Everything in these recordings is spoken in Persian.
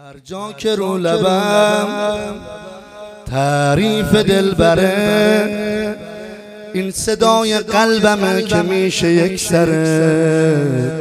هر جا که رو لبم تعریف دلبره، این صدای قلبمه که میشه یک سره.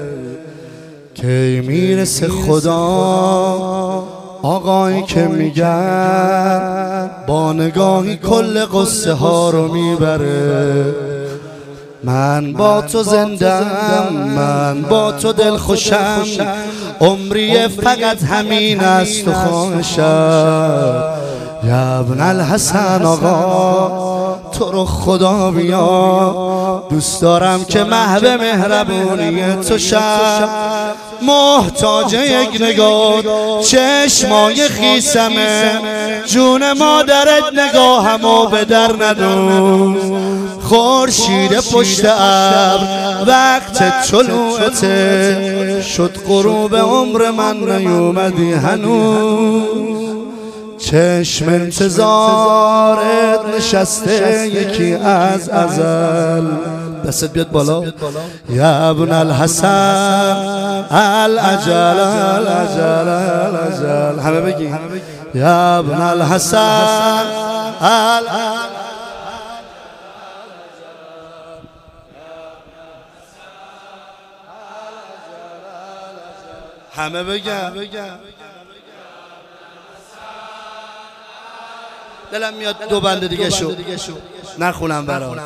کی میرسه خدا آقایی که میگن با نگاهی کل قصه ها رو میبره. من با تو زندم، من با تو دلخوشم، عمری فقط همین است و خواهشم. یا ابن الحسن آقا تو رو خدا بیا، دوست دارم که محو مهربونی تو شم. محتاج یک نگاه چشمای خیسمه، جون مادرت نگاهمو به در ندوز. خورشید پشت ابر وقت طلوعته، شد غروب عمر من نیومدی هنوز. چشم انتظارت نشسته یکی از ازل. دستت بیاد بالا. یا ابن الحسن العجل العجل العجل. همه بگی یا ابن الحسن همه بگم. دلم میاد دو بند دیگه شو نخونم برات.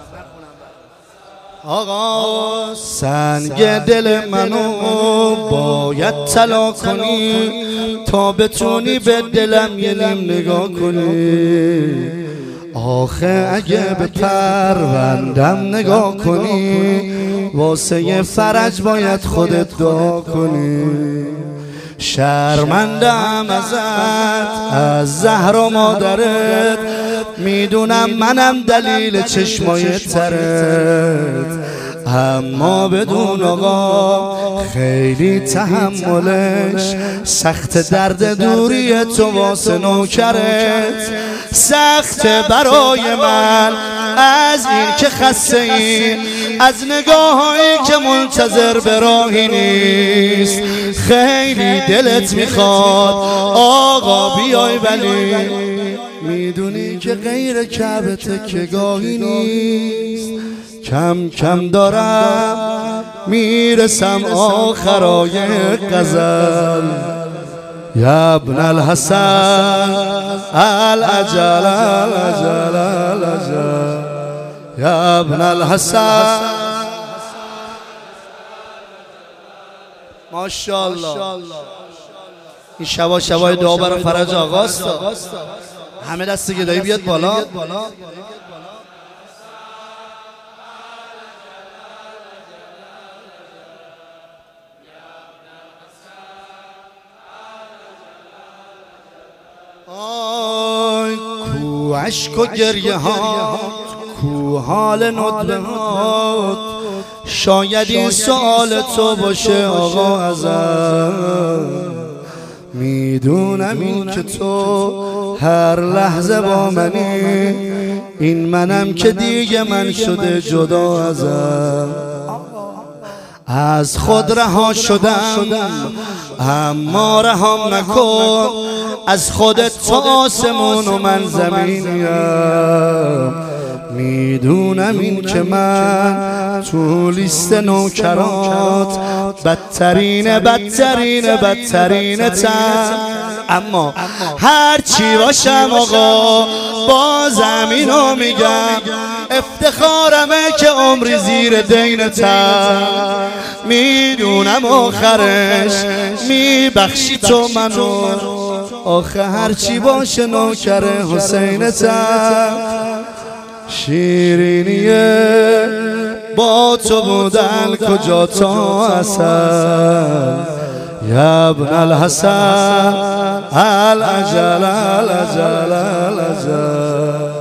آقا سنگ دل منو باید طلا کنی تا بتونی به دلم یه نیم نگاه کنی. آخه اگه به پروندم نگاه کنی، واسه یه فرج باید خودت دعا کنی. شرمندم ازت از زهر مادرت، میدونم منم دلیل چشمای ترت، اما بدون آقا خیلی تحملش سخت. درد دوری تو واسه نوکرت سخت برای من، از این که خسته ای از نگاهایی که منتظر به راهی نیست. خیلی دلت میخواد آقا بیای، ولی میدونی که غیر کعبه تکیه‌گاهی نیست. کم کم دارم میرسم آخرای غزل. یا ابن الحسن العجل العجل العجل. یا ابن الحسن ماشاءالله. این شبای دعا برای فرج آقاست. همه دستی گدایی بیاد بالا. آی کو عشق و گریه ها، کو حال ندبه ها، شاید این سوال تو باشه آقا ازم. میدونم این که تو هر لحظه با منی، این منم که دیگه من شده جدا ازم. از خود رها شدم اما رهام نکن، از خودت تو آسمون و من زمینیم. میدونم این که من تو لیست نوکرات بدترین تن، اما هر چی باشم آقا با زمینو میگم افتخارمه که عمری زیر دینتم. میدونم آخرش میبخشی تو منو، آخه هر چی باشه نوکر حسینتم. شیرینیه با تو بودن کجا تا اصل. یا ابن الحسن العجل العجل العجل.